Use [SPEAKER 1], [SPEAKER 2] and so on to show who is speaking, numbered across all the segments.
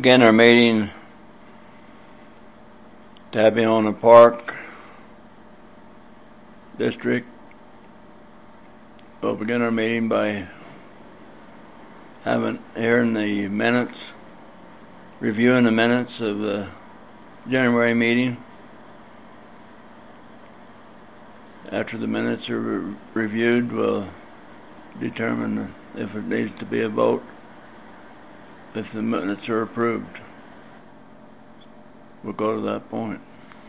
[SPEAKER 1] begin our meeting. Tabiona Park District. We'll begin our meeting by hearing the minutes, reviewing the minutes of the January meeting. After the minutes are reviewed, we'll determine if it needs to be a vote, if the minutes are approved. We'll go to that point.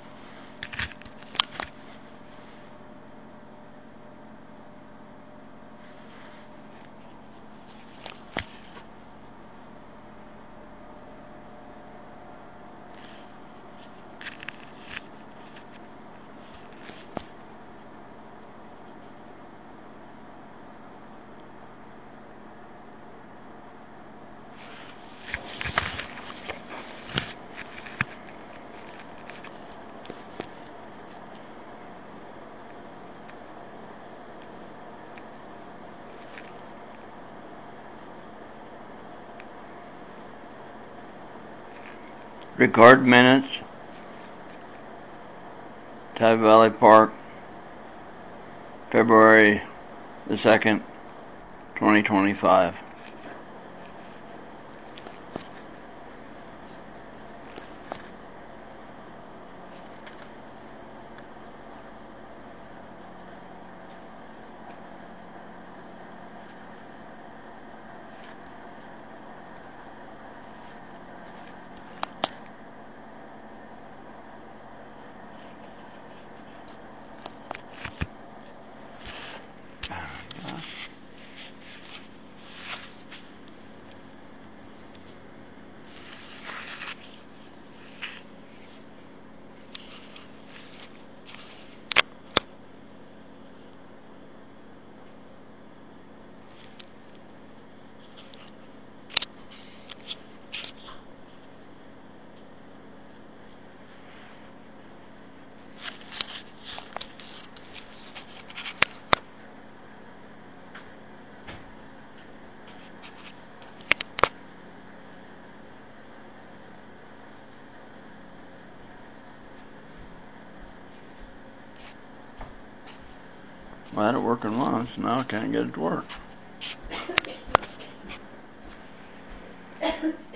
[SPEAKER 1] Record minutes, Tybee Valley Park, February the 2nd, 2025. Well, I had it working once, now I can't get it to work.